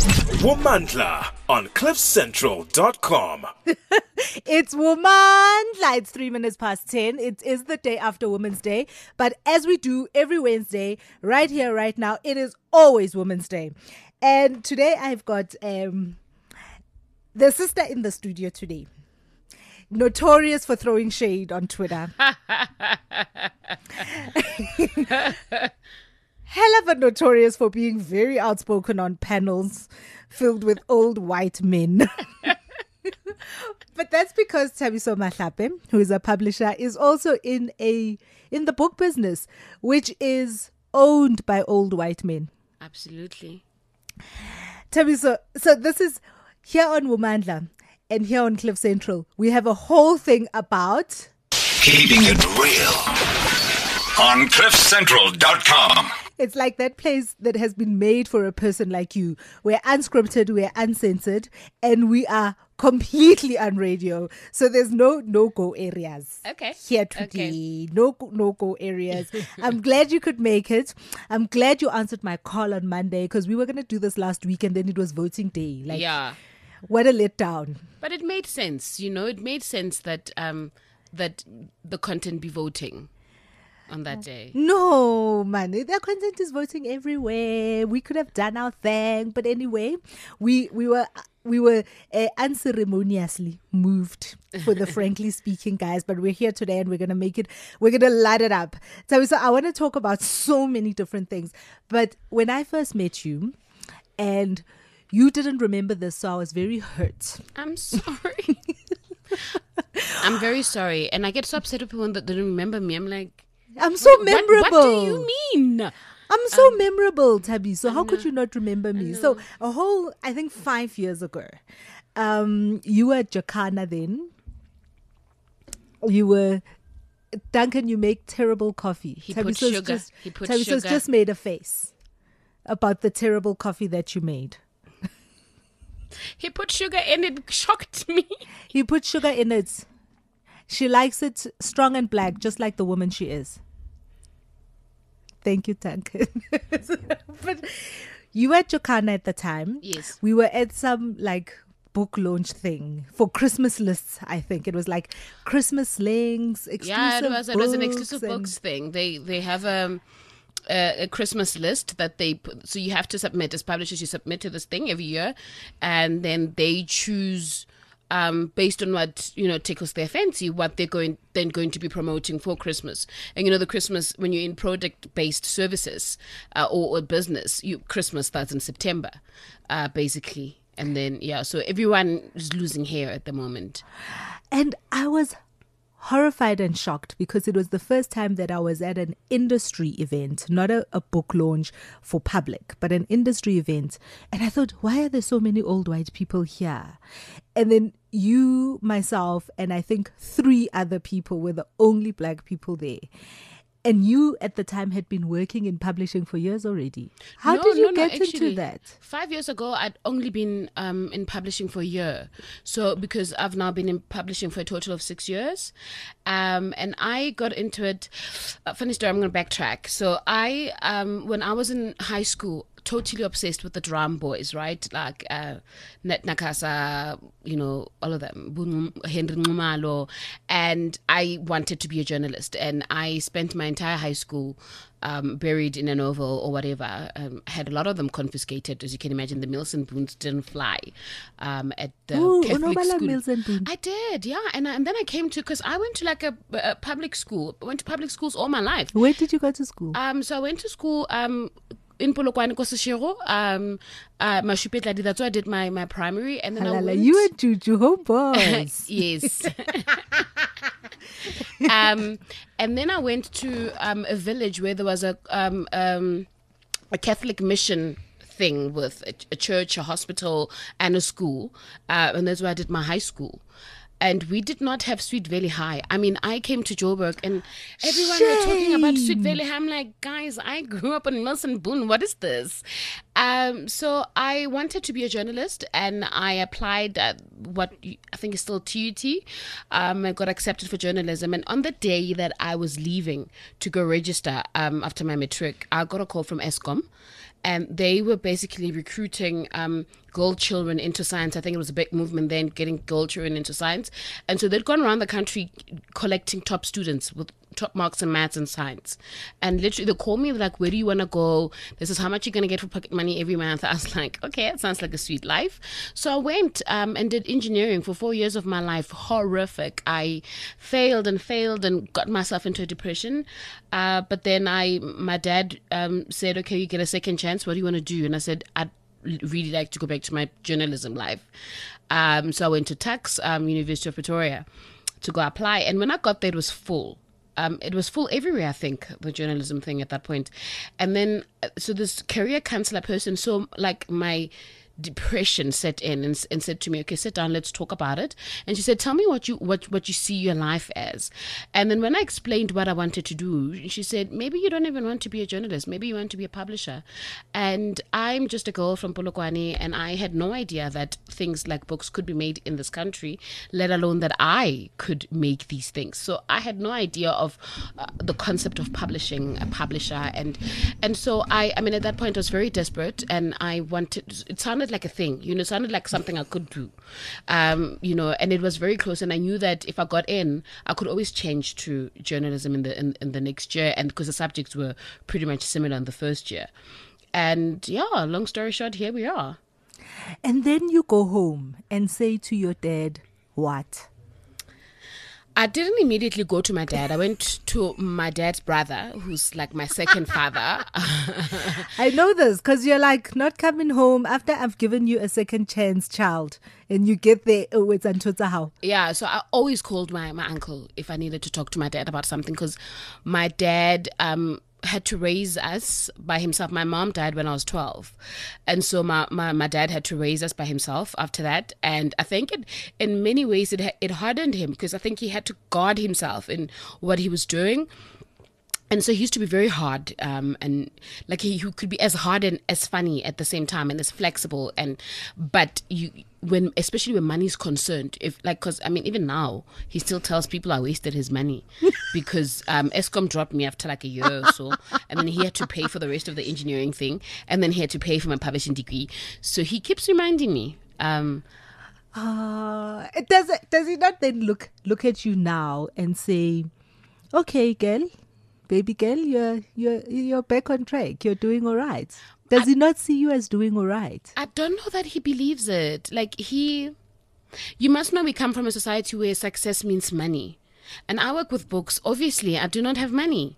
Womandla on cliffcentral.com. It's Womandla. It's 3 minutes past 10. It is the day after Women's Day. But as we do every Wednesday, right here, right now, it is always Women's Day. And today I've got the sister in the studio today. Notorious for throwing shade on Twitter. Hell of a notorious for being very outspoken on panels filled with old white men. But that's because Thabiso Mahlape, who is a publisher, is also in the book business, which is owned by old white men. Absolutely. Thabiso, so this is here on Womandla and here on Cliff Central. We have a whole thing about keeping it real on cliffcentral.com. It's like that place that has been made for a person like you. We're unscripted, we're uncensored, and we are completely unradio. So there's no no-go areas. Okay. Here today. No-go areas. I'm glad you could make it. I'm glad you answered my call on Monday because we were going to do this last week and then it was voting day. Yeah. What a letdown. But it made sense, it made sense that that the content be voting on that day. No, man. Their content is voting everywhere. We could have done our thing. But anyway, we were unceremoniously moved for the Frankly Speaking guys. But we're here today and we're going to light it up. So I want to talk about so many different things. But when I first met you and you didn't remember this, so I was very hurt. I'm sorry. I'm very sorry. And I get so upset with people that don't remember me. I'm like, I'm so memorable. What do you mean? I'm so memorable, Tabby. So how could you not remember me? So I think 5 years ago, you were at Jacana then. You were, Duncan, you make terrible coffee. He put sugar. Tabiso's just made a face about the terrible coffee that you made. He put sugar in it. Shocked me. He put sugar in it. She likes it strong and black, just like the woman she is. Thank you, Duncan. But you were at Jacana at the time. Yes. We were at some book launch thing for Christmas lists, I think. It was like Christmas links, exclusive books. It was an exclusive books thing. They have a Christmas list that they put, so you have to submit as publishers. You submit to this thing every year, and then they choose based on what tickles their fancy, what they're going to be promoting for Christmas. And the Christmas, when you're in product-based services or business, Christmas starts in September, basically. And then so everyone is losing hair at the moment. And I was horrified and shocked because it was the first time that I was at an industry event, not a book launch for public, but an industry event. And I thought, why are there so many old white people here? And then you, myself, and I think 3 other people were the only black people there. And you, at the time, had been working in publishing for years already. How did you get into that? 5 years ago, I'd only been in publishing for a year. So, because I've now been in publishing for a total of 6 years. And I got into it, funny story, I'm going to backtrack. So, when I was in high school, totally obsessed with the drum boys, right? Like Net Nakasa, all of them, Henry Ngumalo. And I wanted to be a journalist. And I spent my entire high school buried in an oval or whatever. Had a lot of them confiscated. As you can imagine, the Mills and Boons didn't fly at the Catholic school. Mills and Boons. I did, yeah. And then I came to, because I went to a public school. I went to public schools all my life. Where did you go to school? So I went to school in Polokwane, Kosashiro, Mashupetla, that's where I did my primary. And then I went... You and Juju, home boys. Yes. And then I went to a village where there was a Catholic mission thing with a church, a hospital, and a school. And that's where I did my high school. And we did not have Sweet Valley High. I mean, I came to Joburg and everyone was talking about Sweet Valley High. I'm like, guys, I grew up in Milson Boone. What is this? So I wanted to be a journalist and I applied at what I think is still TUT. I got accepted for journalism. And on the day that I was leaving to go register after my matric, I got a call from Eskom. and they were basically recruiting girl children into science. I think it was a big movement then, getting girl children into science. And so they'd gone around the country collecting top students with top marks in maths and science. And literally they called me like, where do you want to go? This is how much you're going to get for pocket money every month. I was like, okay, it sounds like a sweet life. So I went and did engineering for 4 years of my life. Horrific. I failed and got myself into a depression. But then my dad said, okay, you get a second chance. What do you want to do? And I said, I'd really like to go back to my journalism life. So I went to Tuks, University of Pretoria, to go apply. And when I got there, it was full. It was full everywhere, I think, the journalism thing at that point. And then, so this career counselor person saw like my depression set in and said to me, okay, sit down, let's talk about it. And she said, tell me what you see your life as. And then when I explained what I wanted to do, she said, maybe you don't even want to be a journalist, maybe you want to be a publisher. And I'm just a girl from Polokwane, and I had no idea that things like books could be made in this country, let alone that I could make these things. So I had no idea of the concept of publishing, a publisher. And so I mean, at that point I was very desperate, and I wanted, it sounded like a thing, it sounded like something I could do, and it was very close. And I knew that if I got in, I could always change to journalism in the next year, and because the subjects were pretty much similar in the first year. And yeah, long story short, here we are. And then you go home and say to your dad, what? I didn't immediately go to my dad. I went to my dad's brother, who's like my second father. I know this because you're like not coming home after I've given you a second chance, child. And you get there, oh, it's Antota how. Yeah, so I always called my uncle if I needed to talk to my dad about something, because my dad had to raise us by himself. My mom died when I was 12, and so my dad had to raise us by himself after that. And I think in many ways it hardened him, because I think he had to guard himself in what he was doing. And so he used to be very hard, and like he could be as hard and as funny at the same time, and as flexible. But especially when money is concerned, because I mean, even now he still tells people I wasted his money because Eskom dropped me after like a year or so, and then he had to pay for the rest of the engineering thing, and then he had to pay for my publishing degree. So he keeps reminding me. Does he not then look at you now and say, okay, girl? Baby girl, you're back on track. You're doing all right. Does he not see you as doing all right? I don't know that he believes it. You must know we come from a society where success means money. And I work with books. Obviously, I do not have money,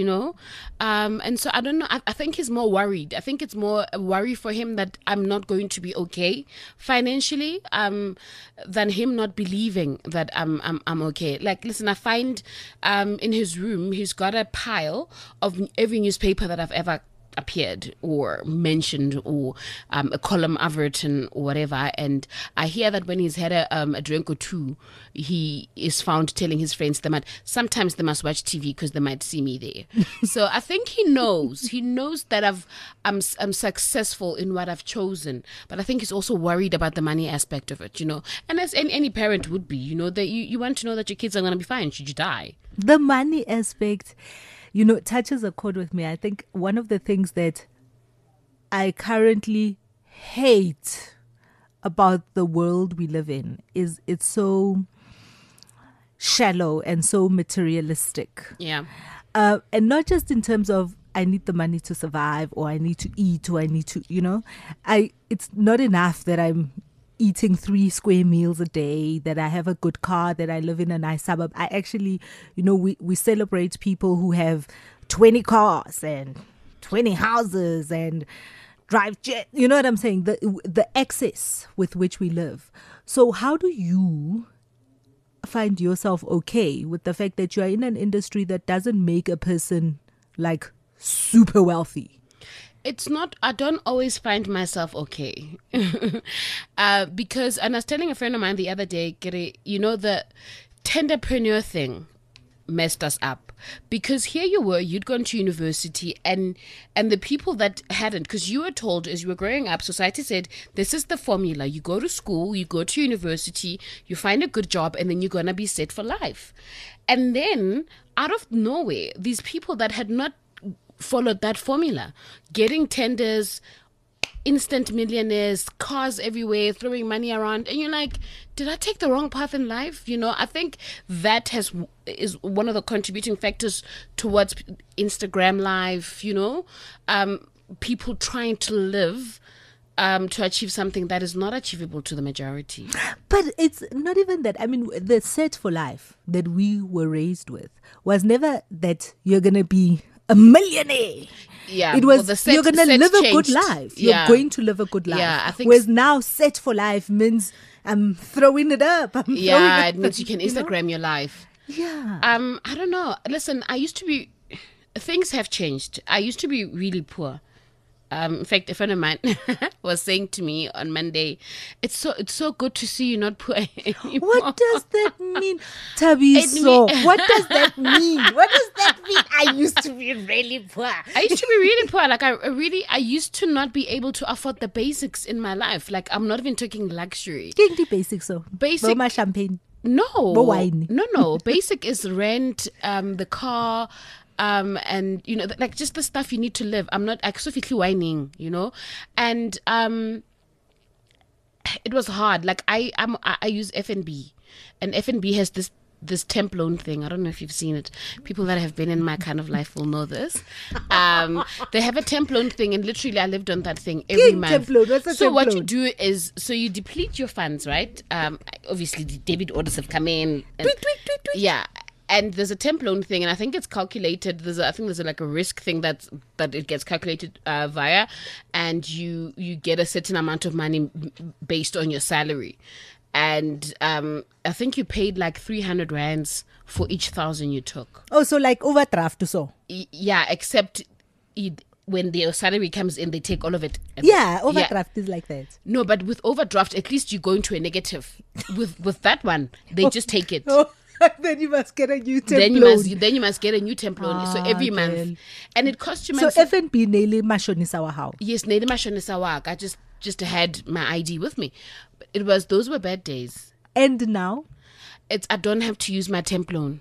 and so I don't know. I think he's more worried. I think it's more a worry for him that I'm not going to be okay financially, than him not believing that I'm okay. Like, listen, I find in his room he's got a pile of every newspaper that I've ever appeared or mentioned, or a column I've written or whatever. And I hear that when he's had a drink or two, he is found telling his friends sometimes they must watch TV because they might see me there. So I think he knows that I'm successful in what I've chosen, but I think he's also worried about the money aspect of it, and as any parent would be, that you want to know that your kids are going to be fine should you die. The money aspect, touches a chord with me. I think one of the things that I currently hate about the world we live in is it's so shallow and so materialistic. Yeah. And not just in terms of I need the money to survive, or I need to eat, or I need to, it's not enough that I'm eating 3 square meals a day, that I have a good car, that I live in a nice suburb. I actually, we celebrate people who have 20 cars and 20 houses and drive jet. You know what I'm saying? The excess with which we live. So how do you find yourself okay with the fact that you are in an industry that doesn't make a person like super wealthy? It's not, I don't always find myself okay. Because, and I was telling a friend of mine the other day, the tenderpreneur thing messed us up. Because here you'd gone to university, and the people that hadn't, because you were told as you were growing up, society said, this is the formula. You go to school, you go to university, you find a good job, and then you're going to be set for life. And then, out of nowhere, these people that had not followed that formula, getting tenders, instant millionaires, cars everywhere, throwing money around, and you're like, did I take the wrong path in life? You know, I think that is one of the contributing factors towards Instagram Live. You know, people trying to live to achieve something that is not achievable to the majority. But it's not even that. I mean, the set for life that we were raised with was never that you're going to be a millionaire. Yeah, it was the set, you're going to live a good changed. life. Yeah. You're going to live a good life. Yeah, I think whereas now set for life means I'm throwing it up. Yeah, it means you can Instagram your life. Yeah. I don't know. Listen, things have changed. I used to be really poor. In fact, a friend of mine was saying to me on Monday, it's so good to see you not poor anymore. What does that mean, Tabiso? What does that mean? What does that mean? I used to be really poor. I used to be really poor. Like I used to not be able to afford the basics in my life. Like I'm not even talking luxury. Getting the basics, so Basic. Roma champagne. No. Wine. No. Basic is rent, the car, and you know, like just the stuff you need to live. I'm not actually whining, you know, and it was hard. Like I use FNB, and FNB has this temp loan thing. I don't know if you've seen it. People that have been in my kind of life will know this. They have a temp loan thing, and literally I lived on that thing every month. Temp loan. What's a So temp what loan? you do is, so you deplete your funds, right? Obviously the debit orders have come in. And, Tweet. yeah. And there's a temp loan thing, and I think it's calculated. I think there's like a risk thing that it gets calculated via, and you get a certain amount of money based on your salary. And I think you paid like 300 rands for each 1,000 you took. Oh, so like overdraft, so. Yeah, except when their salary comes in, they take all of it. Yeah, overdraft is like that. No, but with overdraft, at least you go into a negative. With that one, they just take it. Oh, then you must get a new temp Then loan. you must get a new temp loan. So every girl. month, and it costs you. So FNB nearly mashonisa how? Yes, Nedi Mashonisa Wak. I just had my ID with me. But those were bad days. And now? I don't have to use my temp loan.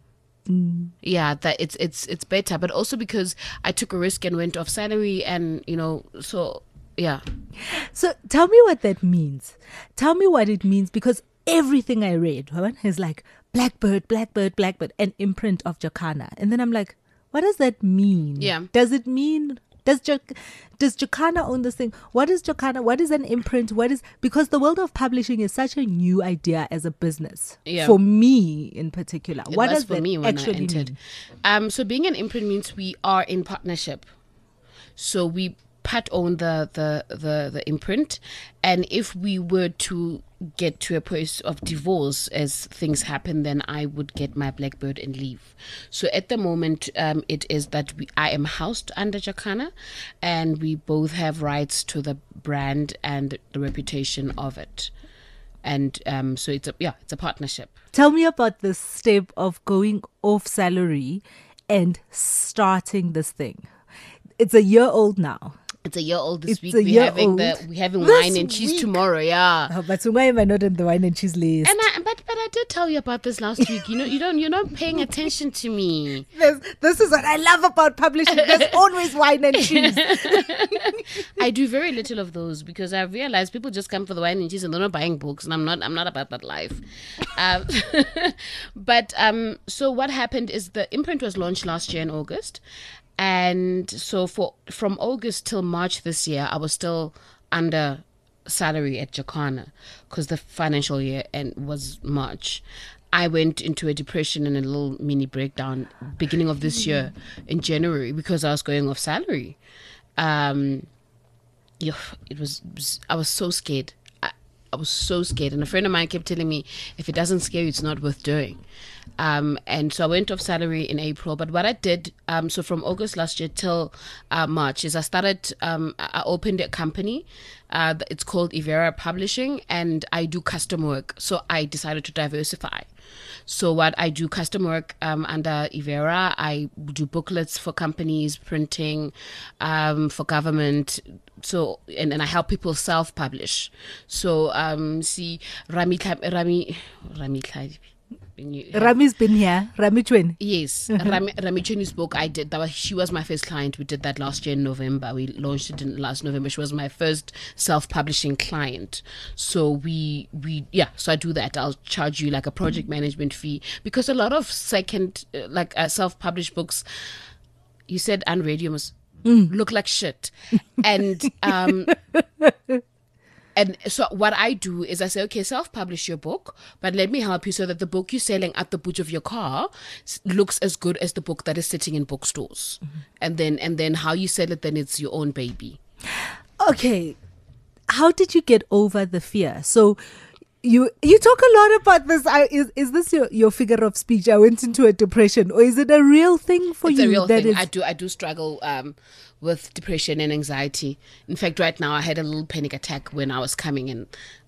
Yeah, that it's better, but also because I took a risk and went off salary, and you know, so yeah. So tell me what that means. Tell me what it means, because everything I read is like Blackbird, an imprint of Jacana. And then I'm like, what does that mean? Yeah. Does it mean, does Jacana own this thing? What is Jacana? What is an imprint? Because the world of publishing is such a new idea as a business. Yeah. For me in particular. It What was does for that me when actually I entered. mean? So being an imprint means we are in partnership. So we part own the imprint, and if we were to get to a place of divorce as things happen, then I would get my Blackbird and leave. So at the moment, it is that I am housed under Jacana, and we both have rights to the brand and the reputation of it. And so it's a partnership. Tell me about this step of going off salary and starting this thing. It's a year old now. It's a year old this It's week. a year old. We're having This wine and cheese week. tomorrow. Yeah. Oh, but so why am I not on the wine and cheese list? And but I did tell you about this last week. You know, you're not paying attention to me. This is what I love about publishing. There's always wine and cheese. I do very little of those because I realize people just come for the wine and cheese and they're not buying books, and I'm not about that life. But so what happened is the imprint was launched last year in August. And so from August till March this year, I was still under salary at Jacana because the financial year was March. I went into a depression and a little mini breakdown beginning of this year in January because I was going off salary. I was so scared. I was so scared, and a friend of mine kept telling me, if it doesn't scare you, it's not worth doing. And so I went off salary in April. But what I did, so from August last year till March, is I opened a company. It's called Ivera Publishing, and I do custom work. So I decided to diversify. So what I do custom work under Ivera, I do booklets for companies, printing for government. So and I help people self-publish. So see Rami Rami's been here. Rami Chwen. Yes, Rami Chuni's book I did. She was my first client. We did that last year in November. We launched it in last November. She was my first self-publishing client. So so I do that. I'll charge you like a project management fee, because a lot of second self-published books, you said unread, must look like shit, and And so what I do is I say, okay, self-publish your book, but let me help you so that the book you're selling at the boot of your car looks as good as the book that is sitting in bookstores. Mm-hmm. And then how you sell it, then it's your own baby. Okay. How did you get over the fear? So you talk a lot about this. Is this your figure of speech? I went into a depression, or is it a real thing for you? It's a real thing. I do struggle with depression and anxiety. In fact, right now I had a little panic attack when I was coming, and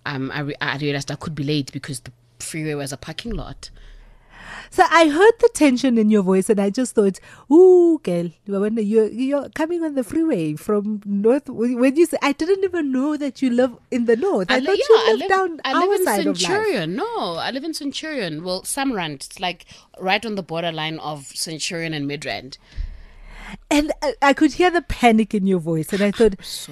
I realized I could be late because the freeway was a parking lot. So I heard the tension in your voice, and I just thought, ooh, girl, you're coming on the freeway from north. When you say, I didn't even know that you live in the north. I thought you lived down our side of life. I live in Centurion. No, I live in Centurion. Well, Samrand. It's like right on the borderline of Centurion and Midrand. And I could hear the panic in your voice, and I thought,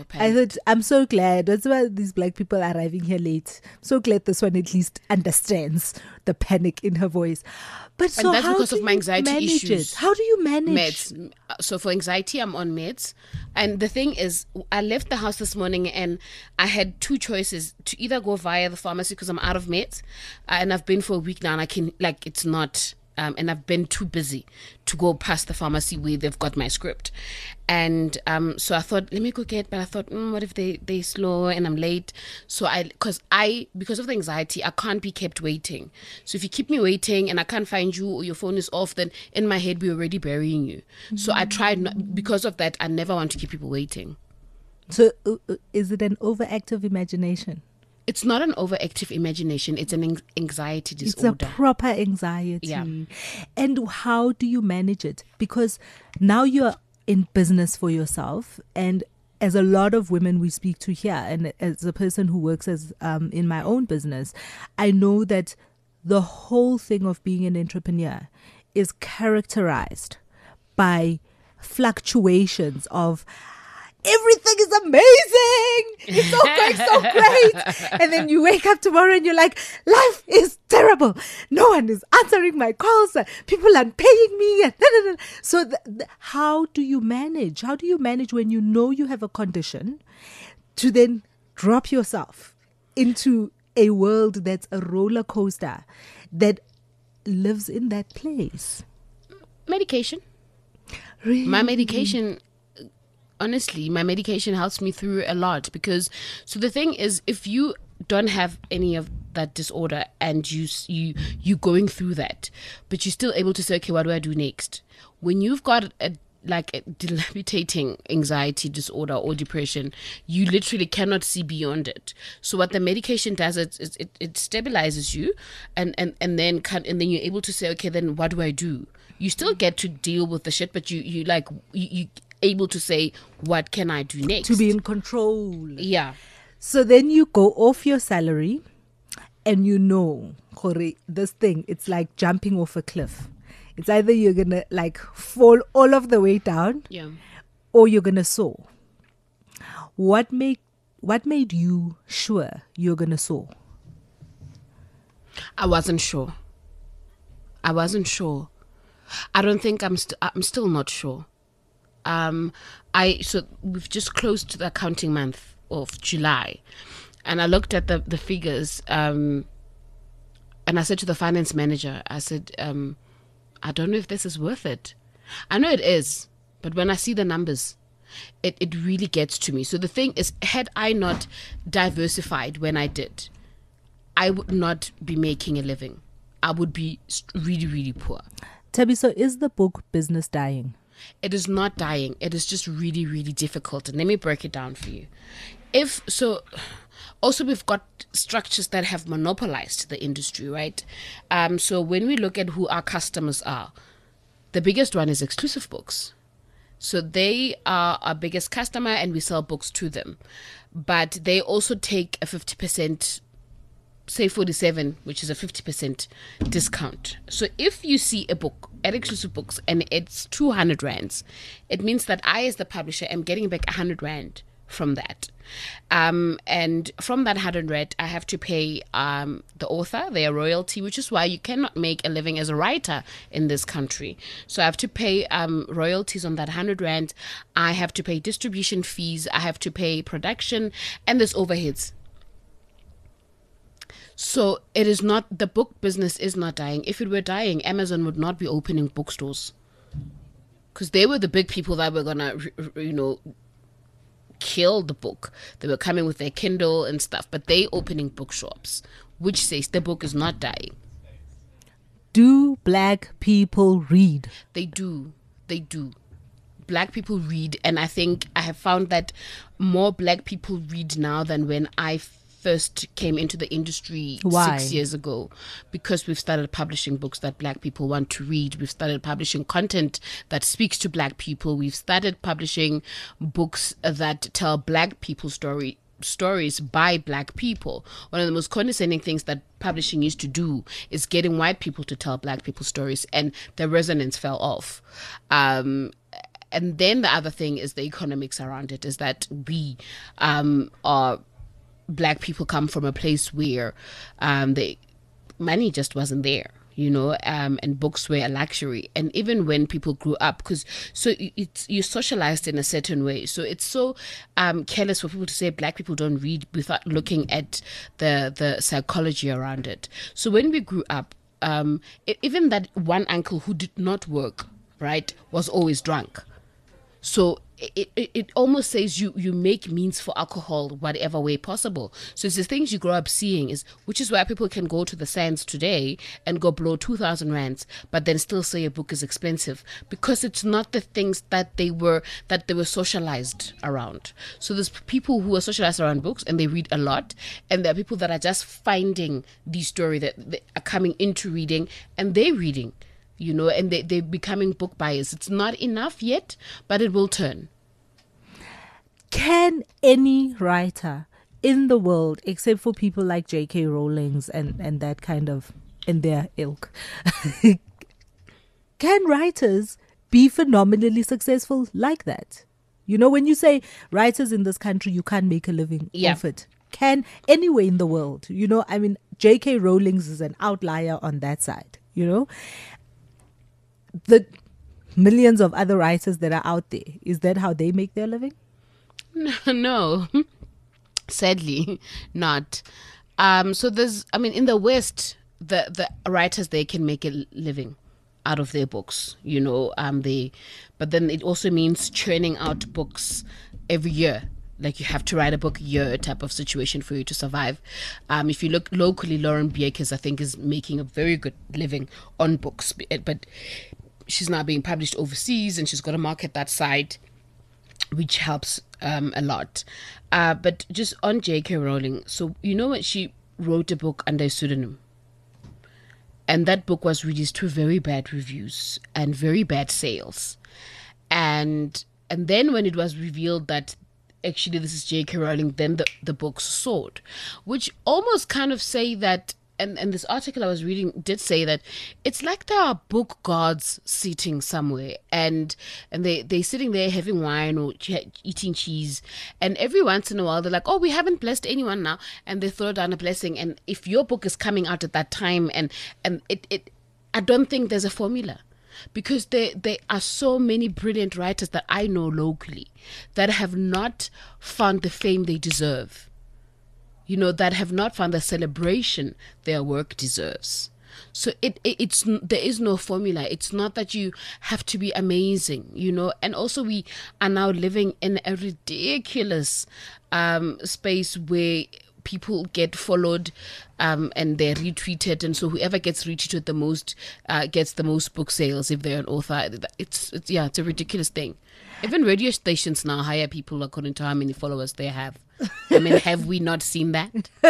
I'm so glad. That's why these black people are arriving here late. I'm so glad this one at least understands the panic in her voice. But so and that's because of my anxiety issues. How do you manage? Meds. So for anxiety, I'm on meds. And the thing is, I left the house this morning and I had two choices: to either go via the pharmacy because I'm out of meds, and I've been for a week now, and I can it's not. And I've been too busy to go past the pharmacy where they've got my script. And so I thought, let me go get, but I thought, what if they slow and I'm late? So because of the anxiety, I can't be kept waiting. So if you keep me waiting and I can't find you or your phone is off, then in my head, we're already burying you. Mm-hmm. So I tried not, because of that, I never want to keep people waiting. So is it an overactive imagination? It's not an overactive imagination. It's an anxiety disorder. It's a proper anxiety. Yeah. And how do you manage it? Because now you're in business for yourself, and as a lot of women we speak to here, and as a person who works as in my own business, I know that the whole thing of being an entrepreneur is characterized by fluctuations of everything is amazing. It's all going so great. And then you wake up tomorrow and you're like, life is terrible. No one is answering my calls. People aren't paying me. So how do you manage? How do you manage when you know you have a condition to then drop yourself into a world that's a roller coaster that lives in that place? Medication. Really? My medication... Honestly, my medication helps me through a lot because, so the thing is, if you don't have any of that disorder and you going through that, but you're still able to say, okay, what do I do next? When you've got a debilitating anxiety disorder or depression, you literally cannot see beyond it. So what the medication does, it stabilizes you, and then you're able to say, okay, then what do I do? You still get to deal with the shit, but you able to say, what can I do next? To be in control. Yeah. So then you go off your salary and you know, Corey, this thing, it's like jumping off a cliff. It's either you're going to fall all of the way down, or you're going to soar. What made you sure you're going to soar? I wasn't sure. I don't think I'm still not sure. So we've just closed the accounting month of July, and I looked at the figures, and I said to the finance manager, I said, I don't know if this is worth it. I know it is, but when I see the numbers, it really gets to me. So the thing is, had I not diversified when I did, I would not be making a living. I would be really, really poor. Tabi, so is the book business dying? It is not dying. It is just really, really difficult. And let me break it down for you. Also, we've got structures that have monopolized the industry, right? So when we look at who our customers are, the biggest one is Exclusive Books. So they are our biggest customer and we sell books to them. But they also take a 50% say 47, which is a 50% discount. So if you see a book at Exclusive Books and it's 200 rands, it means that I, as the publisher, am getting back 100 rand from that. And from that 100 rand, I have to pay the author their royalty, which is why you cannot make a living as a writer in this country. So I have to pay royalties on that 100 rand. I have to pay distribution fees. I have to pay production, and there's overheads. So it is not, the book business is not dying. If it were dying, Amazon would not be opening bookstores, because they were the big people that were gonna, kill the book. They were coming with their Kindle and stuff, but they opening bookshops, which says the book is not dying. Do black people read? They do. Black people read, and I think I have found that more black people read now than when I first came into the industry. Why? 6 years ago, because we've started publishing books that black people want to read. We've started publishing content that speaks to black people. We've started publishing books that tell black people stories by black people. One of the most condescending things that publishing used to do is getting white people to tell black people stories, and the resonance fell off. And then the other thing is the economics around it, is that we are black people come from a place where the money just wasn't there, and books were a luxury. And even when people grew up, you're socialized in a certain way, so it's so careless for people to say black people don't read without looking at the psychology around it. So when we grew up, even that one uncle who did not work, right, was always drunk. So it almost says you make means for alcohol whatever way possible. So it's the things you grow up seeing, which is why people can go to the Sands today and go blow 2,000 rands, but then still say a book is expensive, because it's not the things that they were socialized around. So there's people who are socialized around books and they read a lot, and there are people that are just finding the story, that they are coming into reading and they're reading. And they're becoming book buyers. It's not enough yet, but it will turn. Can any writer in the world, except for people like J.K. Rowling's and that kind of, in their ilk, can writers be phenomenally successful like that? When you say writers in this country, you can't make a living off it. Can anywhere in the world, J.K. Rowling's is an outlier on that side, The millions of other writers that are out there, is that how they make their living? No, sadly not. So there's, in the West, the writers, they can make a living out of their books, but then it also means churning out books every year. Like, you have to write a book a year type of situation for you to survive. If you look locally, Lauren Biekes, I think, is making a very good living on books, but she's now being published overseas, and she's got to market that side, which helps a lot. But just on J.K. Rowling, so when she wrote a book under a pseudonym, and that book was released to very bad reviews and very bad sales, and then when it was revealed that actually this is J.K. Rowling, then the book soared, which almost kind of say that. And this article I was reading did say that it's like there are book gods sitting somewhere, and they're sitting there having wine or eating cheese, and every once in a while they're like, oh, we haven't blessed anyone now, and they throw down a blessing. And if your book is coming out at that time, and it I don't think there's a formula, because there are so many brilliant writers that I know locally that have not found the fame they deserve. That have not found the celebration their work deserves. So it's there is no formula. It's not that you have to be amazing, And also, we are now living in a ridiculous space where people get followed and they're retweeted, and so whoever gets retweeted the most gets the most book sales if they're an author. It's a ridiculous thing. Even radio stations now hire people according to how many followers they have. Have we not seen that?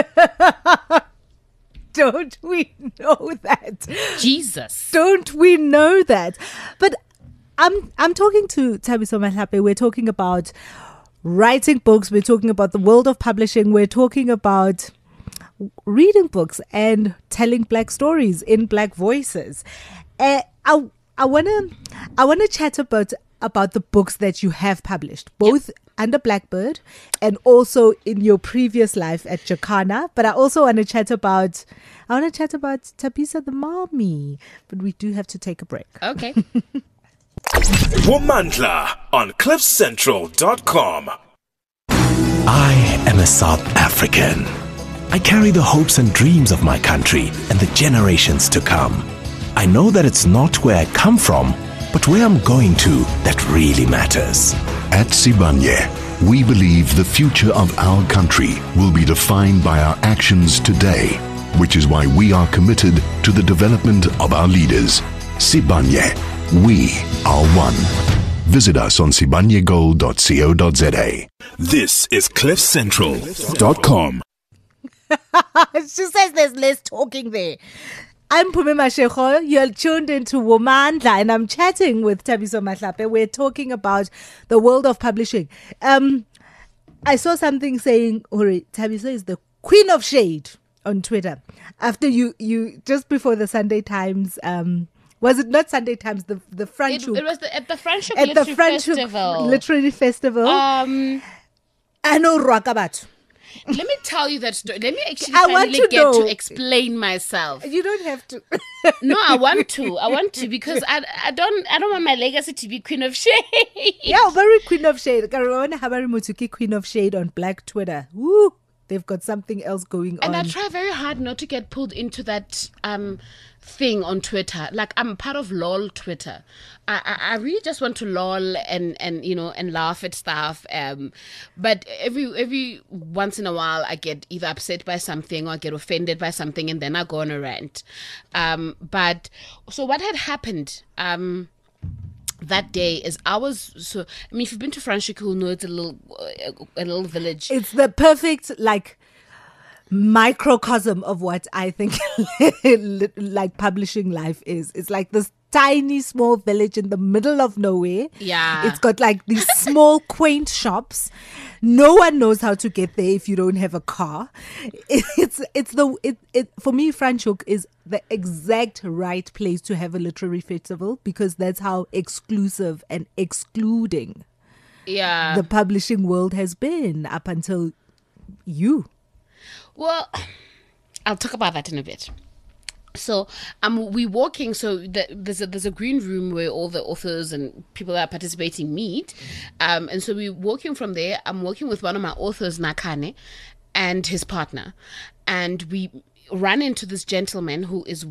Don't we know that? Jesus. Don't we know that? But I'm talking to Thabiso Mahlape. We're talking about writing books. We're talking about the world of publishing. We're talking about reading books and telling Black stories in Black voices. I wanna chat about the books that you have published, both under Blackbird and also in your previous life at Jacana. But I also want to chat about Thabisa the Mommy. But we do have to take a break. Okay. Womandla on cliffcentral.com. I am a South African. I carry the hopes and dreams of my country and the generations to come. I know that it's not where I come from, but where I'm going to that really matters. At Sibanye, we believe the future of our country will be defined by our actions today, which is why we are committed to the development of our leaders. Sibanye, we are one. Visit us on sibanyegold.co.za. This is cliffcentral.com. She says there's less talking there. I'm Pumima Shekho. You're tuned into Womandla, and I'm chatting with Thabiso Mahlape. We're talking about the world of publishing. I saw something saying, Thabiso is the queen of shade on Twitter. After you just before the Sunday Times, was it not Sunday Times? The Franschhoek. It was at the Franschhoek Literary Festival. Literary Festival. Ano Rwakabat. Let me tell you that story. Let me actually get to explain myself. You don't have to. No, I want to because I don't want my legacy to be queen of shade. Yeah, very queen of shade. Karona Habari Mutuki, queen of shade on Black Twitter. Woo! They've got something else going on. And I try very hard not to get pulled into that thing on Twitter. Like, I'm part of LOL Twitter. I really just want to lol and laugh at stuff. But every once in a while I get either upset by something or I get offended by something, and then I go on a rant. But so what had happened that day is if you've been to Franschhoek, you'll know it's a little village. It's the perfect microcosm of what I think like publishing life is. It's like this tiny small village in the middle of nowhere. Yeah. It's got like these small quaint shops. No one knows how to get there if you don't have a car. For me, Franschhoek is the exact right place to have a literary festival, because that's how exclusive and excluding the publishing world has been up until you. Well, I'll talk about that in a bit. So we're walking. So there's a green room where all the authors and people that are participating meet. And so we're walking from there. I'm walking with one of my authors, Nakane, and his partner. And we run into this gentleman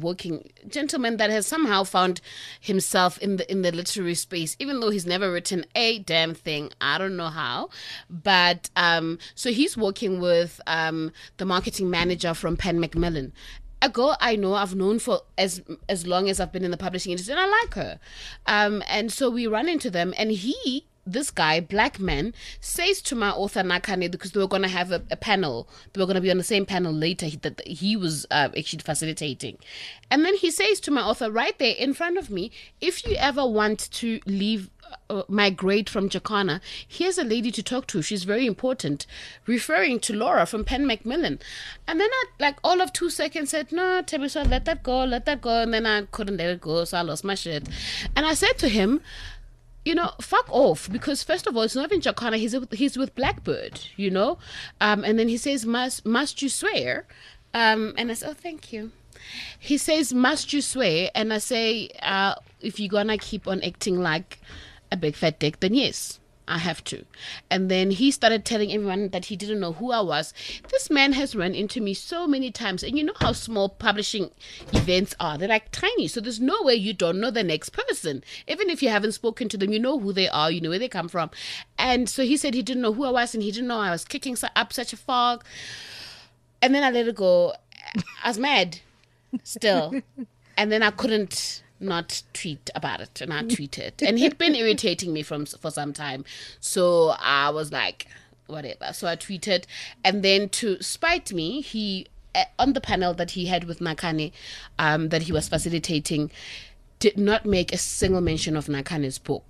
that has somehow found himself in the literary space, even though he's never written a damn thing. I don't know how, but so he's working with the marketing manager from Penn Macmillan, a girl I've known for as long as I've been in the publishing industry, and I like her. And so we run into them, and this guy, black man, says to my author Nakane, because they were going to have a panel, they were going to be on the same panel later that he was actually facilitating. And then he says to my author right there in front of me, if you ever want to migrate from Jacana, here's a lady to talk to. She's very important, referring to Laura from Penn Macmillan. And then I, all of 2 seconds, said, no, Thabiso, let that go. And then I couldn't let it go, so I lost my shit. And I said to him, fuck off, because first of all, it's not in Jacana, he's with Blackbird, and then he says, must you swear? And I said, oh, thank you. He says, must you swear? And I say, if you're gonna keep on acting like a big fat dick, then yes, I have to. And then he started telling everyone that he didn't know who I was. This man has run into me so many times, and you know how small publishing events are. They're like tiny, so there's no way you don't know the next person. Even if you haven't spoken to them, you know who they are, you know where they come from. And so he said he didn't know who I was, and he didn't know I was kicking up such a fog. And then I let it go. I was mad still, and then I couldn't not tweet about it, and I tweeted, and he'd been irritating me for some time, so I was like, whatever. So I tweeted, and then to spite me, he on the panel that he had with Nakane, that he was facilitating, did not make a single mention of Nakane's book.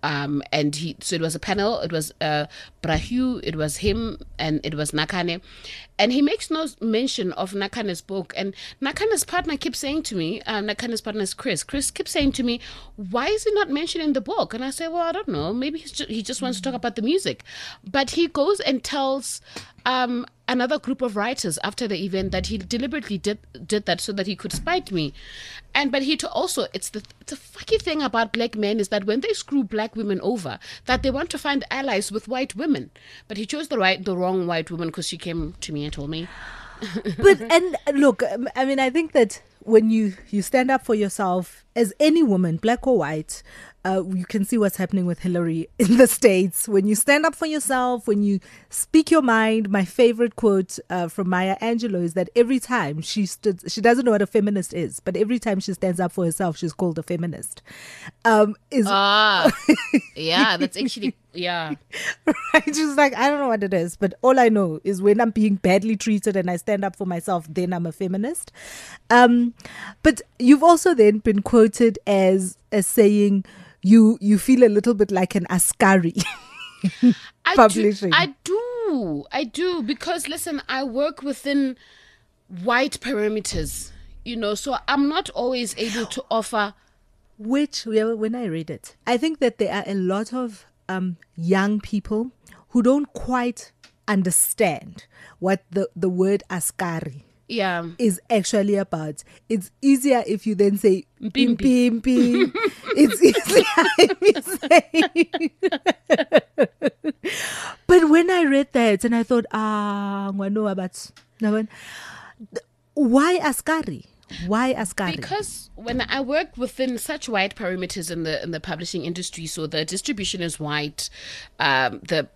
And so it was a panel. It was Brahu, it was him, and it was Nakane. And he makes no mention of Nakane's book. And Nakane's partner keeps saying to me, Nakane's partner is Chris. Chris keeps saying to me, why is he not mentioning the book? And I say, well, I don't know. Maybe he just wants to talk about the music. But he goes and tells another group of writers after the event that he deliberately did that so that he could spite me. But he also, it's the fucky thing about black men is that when they screw black women over, that they want to find allies with white women. But he chose the wrong white woman because she came to me and told me. And look, I mean, I think that when you stand up for yourself as any woman, black or white, you can see what's happening with Hillary in the States. When you stand up for yourself, when you speak your mind, my favorite quote from Maya Angelou is that every time she doesn't know what a feminist is, but every time she stands up for herself, she's called a feminist. Yeah, that's actually, yeah. Right? She's like, I don't know what it is, but all I know is when I'm being badly treated and I stand up for myself, then I'm a feminist. But you've also then been quoted as saying you feel a little bit like an Askari publishing. I do because listen, I work within white parameters, so I'm not always able to offer. When I read it, I think that there are a lot of young people who don't quite understand what the word Askari is actually about. It's easier if you then say Mpimpi. It's easier if you say. But when I read that and I thought, why Askari? Why Askari? Because when I work within such wide parameters in the publishing industry, so the distribution is white, the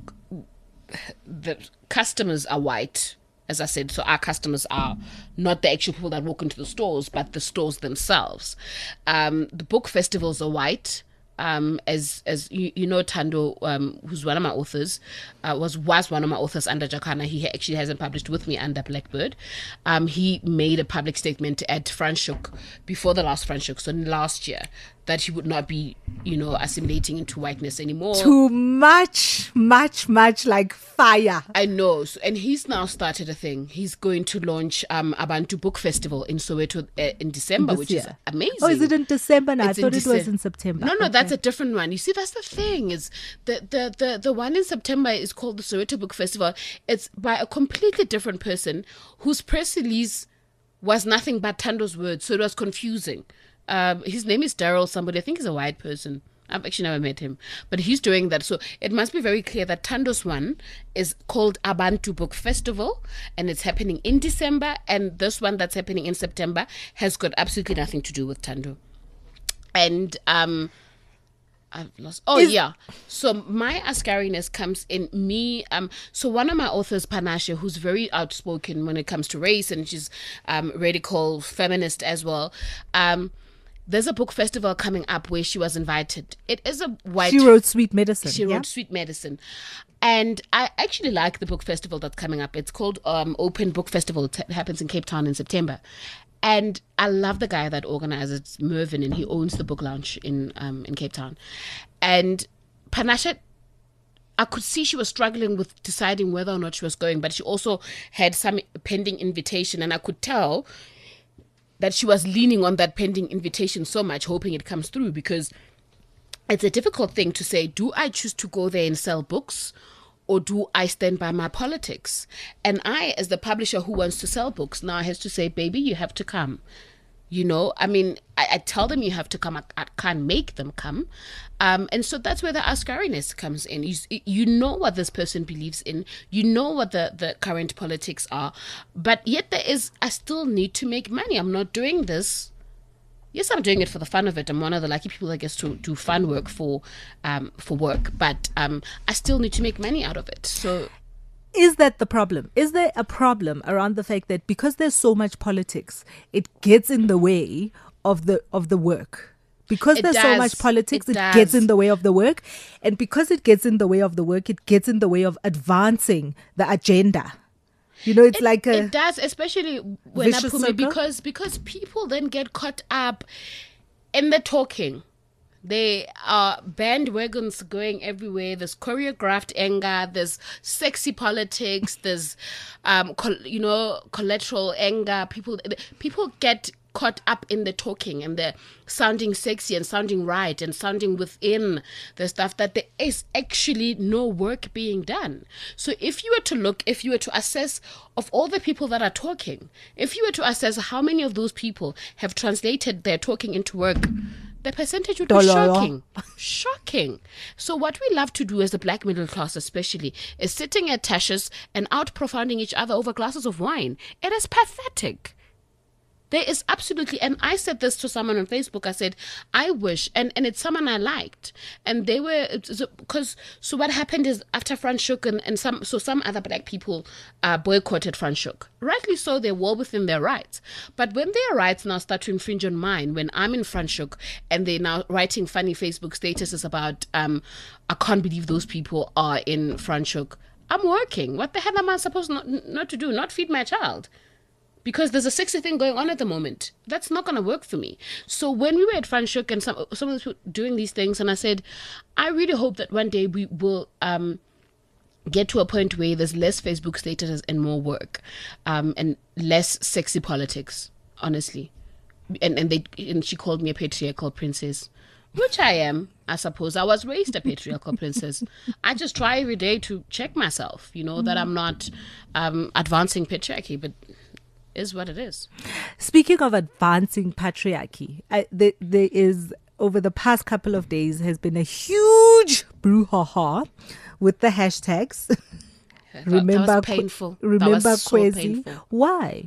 customers are white, as I said, so our customers are not the actual people that walk into the stores, but the stores themselves. The book festivals are white. As you know, Tando, who's one of my authors, was one of my authors under Jacana. He actually hasn't published with me under Blackbird. He made a public statement at Franschhoek before the last Franschhoek, so last year, that he would not be, assimilating into whiteness anymore. Too much like fire. I know. And he's now started a thing. He's going to launch Abantu Book Festival in Soweto in December, which is amazing. Oh, is it in December now? It's I thought it was in September. No, that's a different one. You see, that's the thing. Is the one in September is called the Soweto Book Festival. It's by a completely different person whose press release was nothing but Tando's words, so it was confusing. His name is Daryl somebody. I think he's a white person. I've actually never met him. But he's doing that. So it must be very clear that Tando's one is called Abantu Book Festival, and it's happening in December. And this one that's happening in September has got absolutely nothing to do with Tando. And I've lost. So my Askariness comes in me. So one of my authors, Panashe, who's very outspoken when it comes to race, and she's radical feminist as well. There's a book festival coming up where she was invited. It is a white. She wrote Sweet Medicine. She wrote Sweet Medicine. And I actually like the book festival that's coming up. It's called Open Book Festival. It happens in Cape Town in September. And I love the guy that organizes it, Mervyn, and he owns the book lounge in Cape Town. And Panashe, I could see she was struggling with deciding whether or not she was going, but she also had some pending invitation, and I could tell that she was leaning on that pending invitation so much, hoping it comes through, because it's a difficult thing to say, do I choose to go there and sell books, or do I stand by my politics? And I, as the publisher who wants to sell books, now has to say, baby, you have to come. I mean, I tell them you have to come. I can't make them come. And so that's where the Askariness comes in. You know what this person believes in. You know what the current politics are. But yet I still need to make money. I'm not doing this. Yes, I'm doing it for the fun of it. I'm one of the lucky people that gets to do fun work for work. But I still need to make money out of it. So, is that the problem? Is there a problem around the fact that because there's so much politics, it gets in the way of the work? Because there's so much politics, it gets in the way of the work. And because it gets in the way of the work, it gets in the way of advancing the agenda. It does, especially when because people then get caught up in the talking. There are bandwagons going everywhere. There's choreographed anger. There's sexy politics. There's, collateral anger. People get caught up in the talking and the sounding sexy and sounding right and sounding within the stuff that there is actually no work being done. So if you were to assess of all the people that are talking, if you were to assess how many of those people have translated their talking into work, the percentage would be shocking. Shocking. So what we love to do as the black middle class especially is sitting at Tasha's and out-profounding each other over glasses of wine. It is pathetic. There is absolutely, and I said this to someone on Facebook, I said, I wish, and it's someone I liked, and they were, so what happened is after Franschhoek and some other black people boycotted Franschhoek. Rightly so, they're well within their rights. But when their rights now start to infringe on mine, when I'm in Franschhoek and they're now writing funny Facebook statuses about, I can't believe those people are in Franschhoek, I'm working. What the hell am I supposed not to do? Not feed my child? Because there's a sexy thing going on at the moment. That's not going to work for me. So when we were at Franschhoek and some of the people doing these things, and I said, I really hope that one day we will get to a point where there's less Facebook statuses and more work, and less sexy politics, honestly. And she called me a patriarchal princess, which I am, I suppose. I was raised a patriarchal princess. I just try every day to check myself, that I'm not advancing patriarchy, but is what it is. Speaking of advancing patriarchy, there is, over the past couple of days, has been a huge brouhaha with the hashtags. That was painful. Remember that was so Kwezi? painful. Why?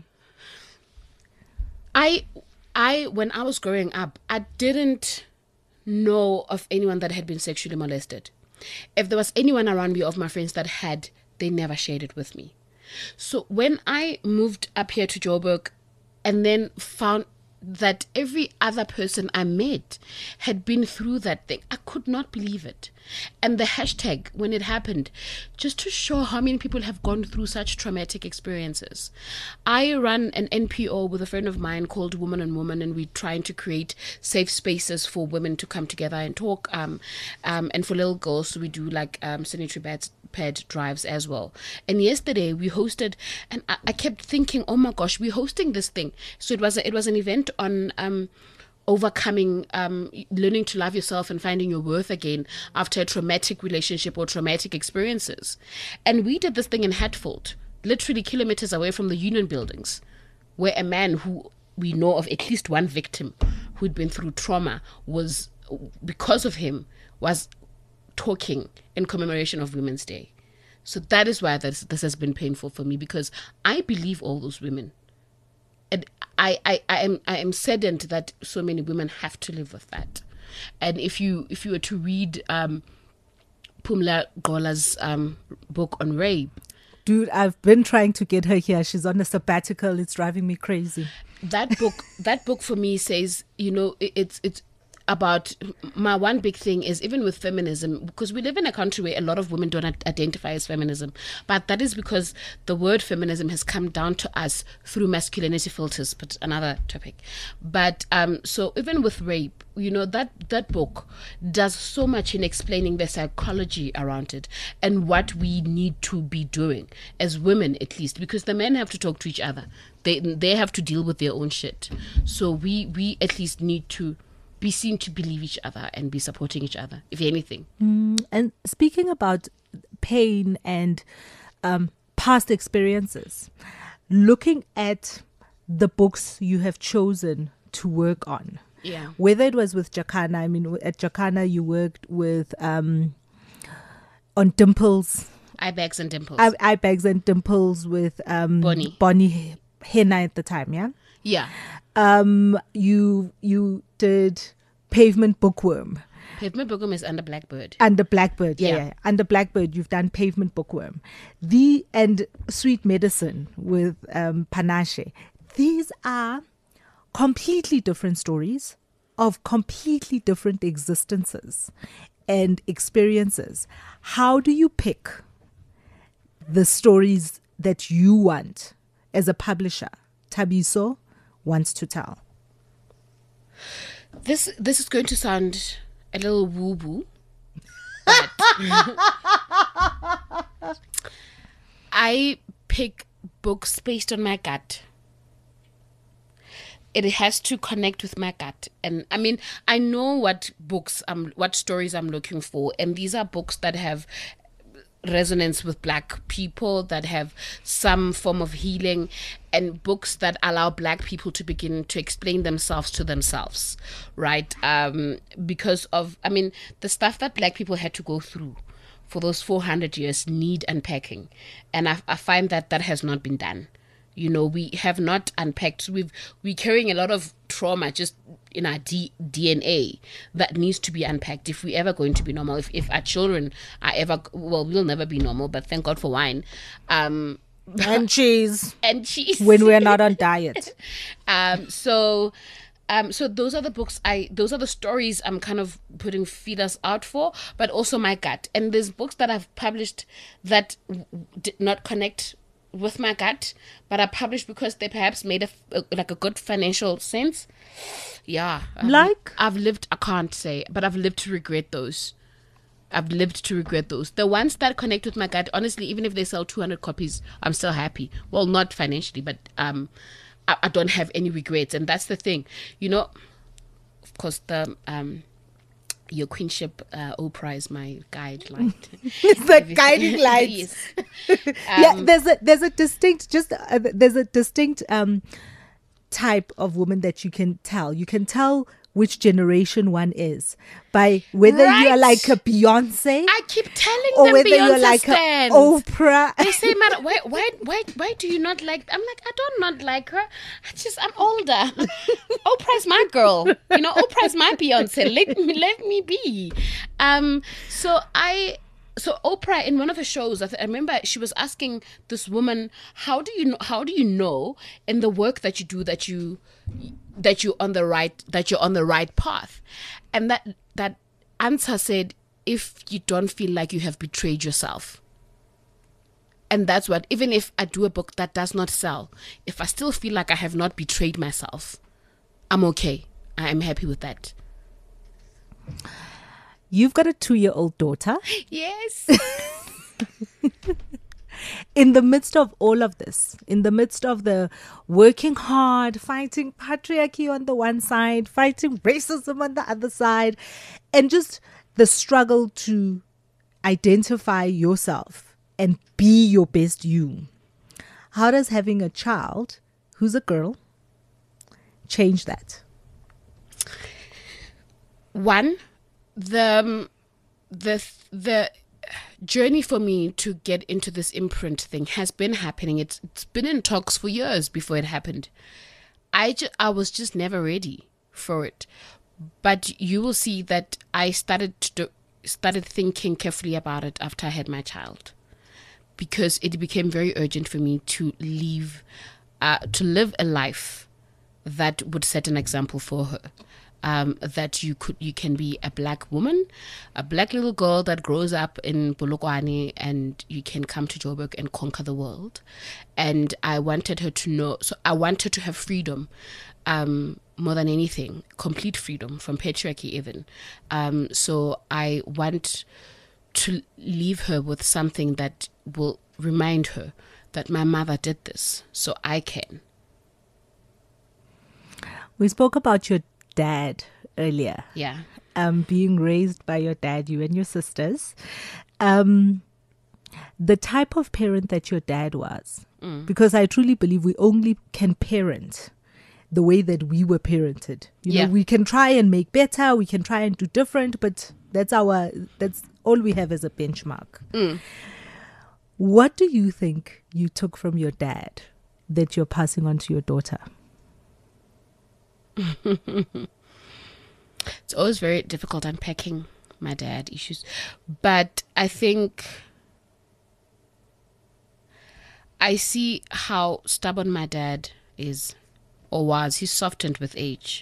When I was growing up, I didn't know of anyone that had been sexually molested. If there was anyone around me of my friends that had, they never shared it with me. So when I moved up here to Joburg and then found that every other person I met had been through that thing, I could not believe it. And the hashtag, when it happened, just to show how many people have gone through such traumatic experiences. I run an NPO with a friend of mine called Woman on Woman, and we're trying to create safe spaces for women to come together and talk. And for little girls, we do like sanitary pad drives as well. And yesterday we hosted, and I kept thinking, oh my gosh, we're hosting this thing. So it was an event on overcoming, learning to love yourself and finding your worth again after a traumatic relationship or traumatic experiences. And we did this thing in Hatfield, literally kilometers away from the union buildings, where a man who we know of at least one victim who'd been through trauma was, because of him, was talking in commemoration of Women's Day. So that is why this has been painful for me, because I believe all those women. And I am saddened that so many women have to live with that. And if you were to read Pumla Gola's book on rape, dude, I've been trying to get her here. She's on a sabbatical. It's driving me crazy. That book for me says, it's about, my one big thing is, even with feminism, because we live in a country where a lot of women don't identify as feminism, but that is because the word feminism has come down to us through masculinity filters, but another topic. But so even with rape, that book does so much in explaining the psychology around it and what we need to be doing as women, at least, because the men have to talk to each other. They have to deal with their own shit. So we at least need to be seen to believe each other and be supporting each other, if anything. And speaking about pain and past experiences, looking at the books you have chosen to work on, whether it was with Jacana, at Jacana you worked with on Dimples. Eye bags and Dimples. Eye bags and Dimples with Bonnie Henna at the time, yeah? Yeah. You did Pavement Bookworm. Pavement Bookworm is under Blackbird. Under Blackbird, yeah. Under Blackbird, you've done Pavement Bookworm. And Sweet Medicine with Panache. These are completely different stories of completely different existences and experiences. How do you pick the stories that you want as a publisher, Thabiso, wants to tell? This is going to sound a little woo-woo. But I pick books based on my gut. It has to connect with my gut. And I mean, I know what stories I'm looking for. And these are books that have resonance with Black people, that have some form of healing, and books that allow Black people to begin to explain themselves to themselves, right? Because of, I mean, the stuff that Black people had to go through for those 400 years need unpacking. And I find that has not been done. You know, we have not unpacked. We're carrying a lot of trauma just in our DNA that needs to be unpacked if we're ever going to be normal. If our children are ever, well, we'll never be normal, but thank God for wine. And cheese. And cheese. When we're not on diet. So those are the books those are the stories I'm kind of putting feelers out for, but also my gut. And there's books that I've published that did not connect with my gut, but are published because they perhaps made a good financial sense. Yeah. I can't say, but I've lived to regret those. The ones that connect with my gut, honestly, even if they sell 200 copies, I'm still happy. Well, not financially, but I don't have any regrets. And that's the thing. You know, of course, the Your Queenship, Oprah is my guideline. It's the guiding light. Yes. There's a distinct type of woman that you can tell. You can tell which generation one is by whether you are like a Beyonce. I keep telling or them whether Beyonce you're like stands. Oprah. They say, "Man, why do you not like?" I'm like, I don't not like her. I'm older. Oprah's my girl. You know, Oprah's my Beyonce. Let me be. So Oprah, in one of her shows, I remember she was asking this woman, "How do you know in the work that you do that you're on the right path?" And that answer said, "If you don't feel like you have betrayed yourself." And that's what, even if I do a book that does not sell, if I still feel like I have not betrayed myself, I'm okay. I am happy with that. You've got a 2-year-old daughter. Yes. In the midst of all of this, in the midst of the working hard, fighting patriarchy on the one side, fighting racism on the other side, and just the struggle to identify yourself and be your best you, how does having a child who's a girl change that? One, the journey for me to get into this imprint thing has been happening. It's been in talks for years before it happened. I was just never ready for it. But you will see that I started thinking carefully about it after I had my child, because it became very urgent for me to live a life that would set an example for her. That you can be a black woman, a black little girl that grows up in Polokwane, and you can come to Joburg and conquer the world. And I wanted her to know, so I wanted to have freedom, more than anything, complete freedom from patriarchy even. So I want to leave her with something that will remind her that my mother did this, so I can. We spoke about your dad earlier. Yeah. Being raised by your dad, you and your sisters. The type of parent that your dad was. Because I truly believe we only can parent the way that we were parented. You know, we can try and make better, we can try and do different, but that's all we have as a benchmark. What do you think you took from your dad that you're passing on to your daughter? It's always very difficult unpacking my dad issues, but I think I see how stubborn my dad is or was. He's softened with age.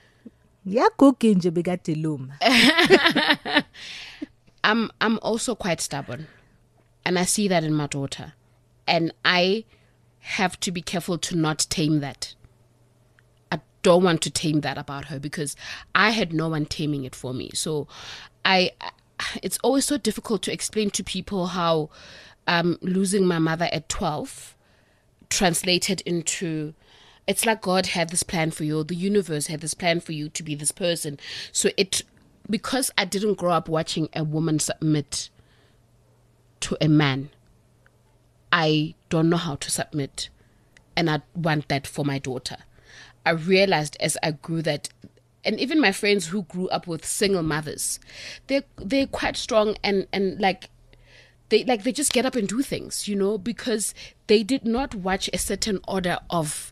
I'm also quite stubborn, and I see that in my daughter, and I have to be careful to not tame that. don't want to tame that about her because I had no one taming it for me. So it's always so difficult to explain to people how losing my mother at 12 translated into, it's like God had this plan for you, or the universe had this plan for you to be this person. So because I didn't grow up watching a woman submit to a man, I don't know how to submit, and I want that for my daughter. I realized as I grew that, and even my friends who grew up with single mothers, they're quite strong and like they just get up and do things, you know, because they did not watch a certain order of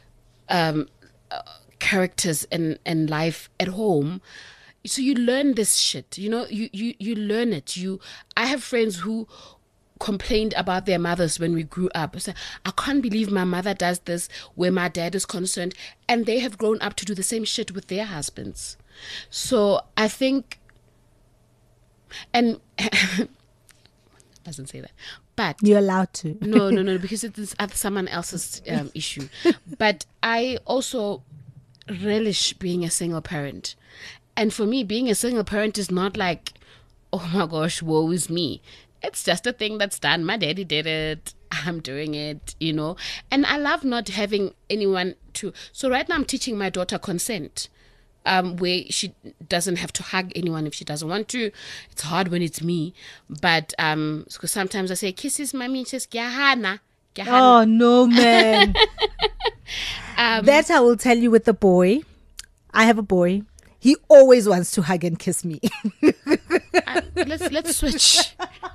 characters and life at home. So you learn this shit, you know, you learn it. I have friends who complained about their mothers when we grew up. I said, I can't believe my mother does this where my dad is concerned, and they have grown up to do the same shit with their husbands. So I think, and doesn't say that, but You're allowed to. no, because it is someone else's issue. But I also relish being a single parent. And for me, being a single parent is not like, oh my gosh, woe is me. It's just a thing that's done. My daddy did it. I'm doing it, you know. And I love not having anyone to. So right now I'm teaching my daughter consent, where she doesn't have to hug anyone if she doesn't want to. It's hard when it's me. But because sometimes I say, kisses, mommy. She says, Gyahana. Oh, no, man. That I will tell you with the boy. I have a boy. He always wants to hug and kiss me. Let's switch.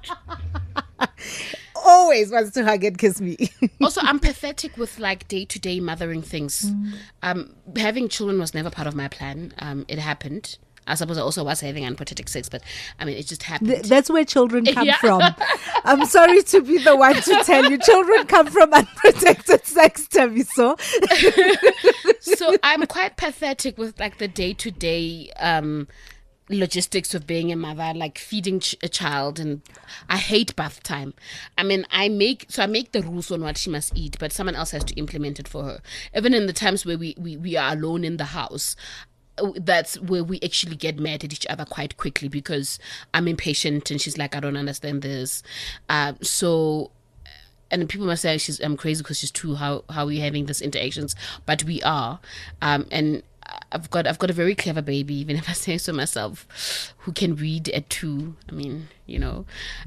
Always wants to hug and kiss me. Also, I'm pathetic with like day-to-day mothering things. Having children was never part of my plan. It happened. I suppose I also was having unprotected sex, but I mean, it just happened. That's where children come from. I'm sorry to be the one to tell you. Children come from unprotected sex, Thabiso. So I'm quite pathetic with like the day-to-day logistics of being a mother, like feeding a child, and I hate bath time. I mean, I make the rules on what she must eat, but someone else has to implement it for her. Even in the times where we are alone in the house, that's where we actually get mad at each other quite quickly because I'm impatient and she's like, I don't understand this. So, and people must say I'm crazy because she's two. How are we having these interactions? But we are, and I've got a very clever baby, even if I say so myself, who can read at 2. I mean, you know,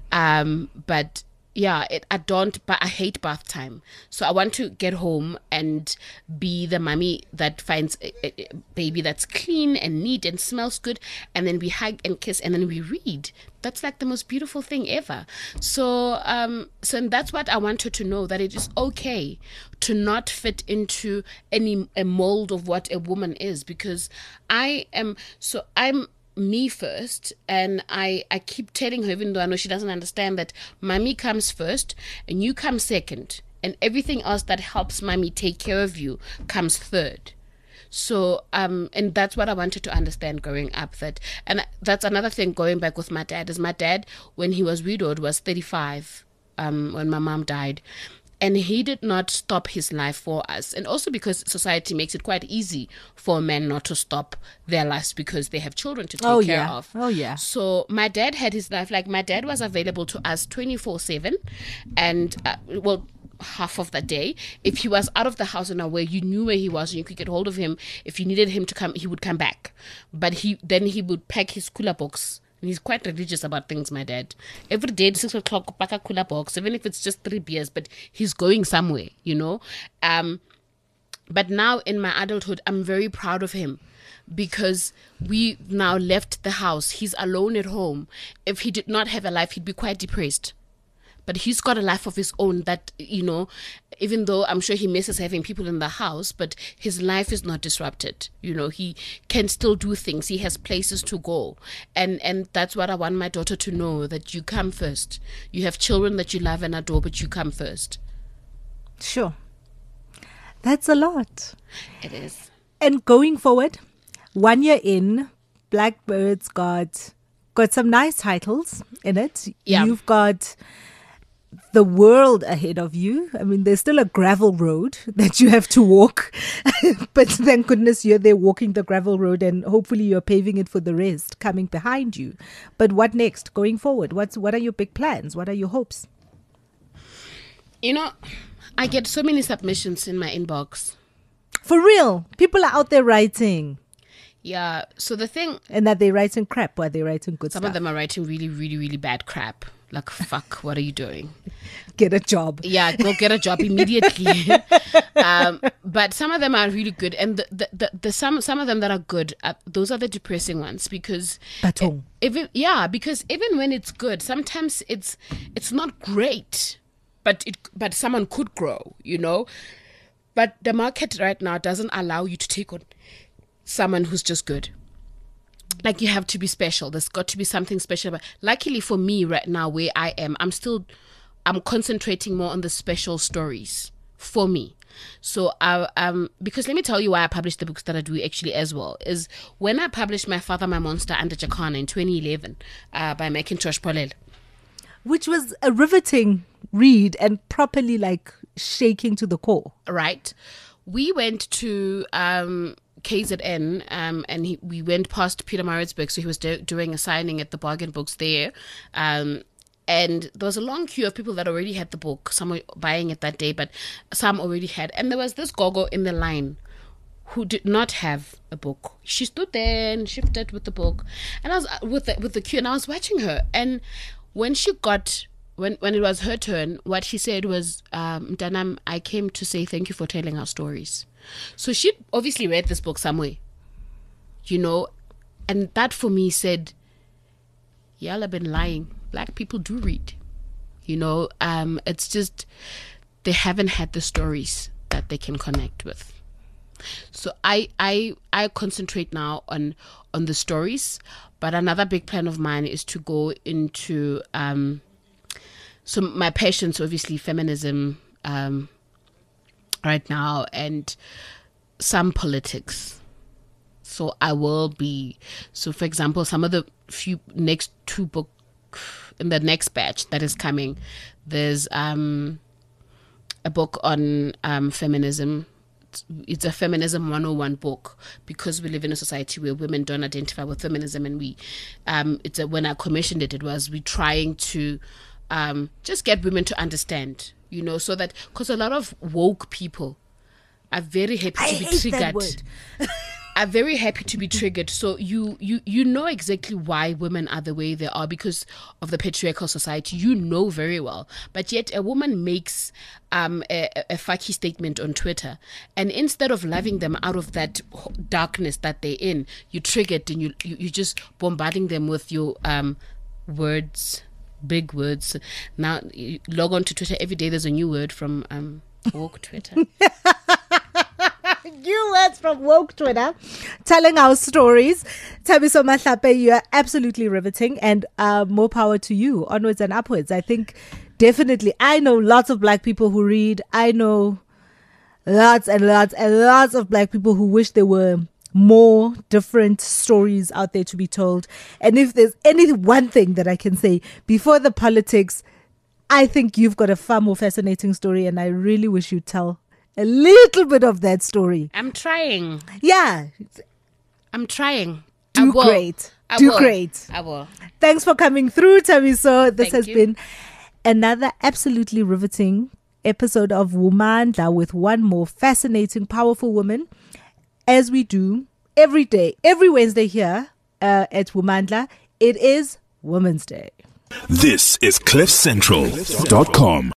but yeah, but I hate bath time. So I want to get home and be the mommy that finds a baby that's clean and neat and smells good. And then we hug and kiss and then we read. That's like the most beautiful thing ever. So that's what I want her to know, that it is okay to not fit into a mold of what a woman is, because I'm me first, and I keep telling her, even though I know she doesn't understand, that mommy comes first and you come second, and everything else that helps mommy take care of you comes third. So and that's what I wanted to understand growing up. And that's another thing, going back with my dad, is my dad, when he was widowed, was 35 when my mom died. And he did not stop his life for us. And also because society makes it quite easy for men not to stop their lives because they have children to take care of. Oh, yeah. So my dad had his life. Like, my dad was available to us 24/7. And, half of the day. If he was out of the house and away, you knew where he was and you could get hold of him. If you needed him to come, he would come back. But he would pack his cooler box. And he's quite religious about things, my dad. Every day at 6 o'clock, pack a cooler box, even if it's just 3 beers, but he's going somewhere, you know. But now in my adulthood, I'm very proud of him because we now left the house. He's alone at home. If he did not have a life, he'd be quite depressed. But he's got a life of his own that, you know, even though I'm sure he misses having people in the house, but his life is not disrupted. You know, he can still do things. He has places to go. And that's what I want my daughter to know, that you come first. You have children that you love and adore, but you come first. Sure. That's a lot. It is. And going forward, 1 year in, Blackbird's got some nice titles in it. Yeah. You've got the world ahead of you. I mean, there's still a gravel road that you have to walk, but thank goodness you're there walking the gravel road, and hopefully you're paving it for the rest coming behind you. But what next going forward? What are your big plans? What are your hopes? You know, I get so many submissions in my inbox. For real, people are out there writing. Yeah, so the thing... And that they're writing crap, or they're writing good Some stuff. of them are writing really, really, really bad crap. Like, fuck, what are you doing? Get a job. Yeah, go get a job immediately. But some of them are really good. And some of them that are good, those are the depressing ones. Because... Batong. Because even when it's good, sometimes it's not great. But someone could grow, you know? But the market right now doesn't allow you to take on someone who's just good. Like, you have to be special. There's got to be something special. But luckily for me right now, where I am, I'm concentrating more on the special stories for me. So because let me tell you why I published the books that I do actually as well, is when I published My Father, My Monster Under Jacana in 2011 by Macintosh Polel. Which was a riveting read and properly like shaking to the core. Right. We went to KZN and we went past Peter Maritzburg, so he was doing a signing at the Bargain Books there. And there was a long queue of people that already had the book. Some were buying it that day, but some already had. And there was this gogo in the line who did not have a book. She stood there and shifted with the book. And I was with the queue, and I was watching her. And when she got... When it was her turn, what she said was, Mtanam, I came to say thank you for telling our stories. So she obviously read this book somewhere, you know, and that for me said, y'all have been lying. Black people do read, you know. It's just they haven't had the stories that they can connect with. So I concentrate now on the stories, but another big plan of mine is to go into so my passion's obviously feminism right now, and some politics. So I will be, so for example, some of the few next two books in the next batch that is coming, there's a book on feminism. It's a Feminism 101 book, because we live in a society where women don't identify with feminism, and when I commissioned it was we trying to just get women to understand, you know, so that, because a lot of woke people are very happy to be triggered. Are very happy to be triggered. So you know exactly why women are the way they are, because of the patriarchal society. You know very well. But yet a woman makes a fucky statement on Twitter, and instead of loving them out of that darkness that they're in, you triggered, and you just bombarding them with your words. Big words. Now you log on to Twitter every day. There's a new word from woke Twitter. New words from woke Twitter, telling our stories. Thabiso Mahlape, you are absolutely riveting, and more power to you. Onwards and upwards. I think definitely. I know lots of black people who read. I know lots and lots and lots of black people who wish there were more different stories out there to be told. And if there's any one thing that I can say before the politics, I think you've got a far more fascinating story, and I really wish you'd tell a little bit of that story. I'm trying. Yeah. I'm trying. Do great. I will. Thanks for coming through, Thabiso. This Thank has you. been another absolutely riveting episode of Womandla, with one more fascinating, powerful woman, as we do every day, every Wednesday here at Womandla. It is Women's Day. This is CliffCentral.com.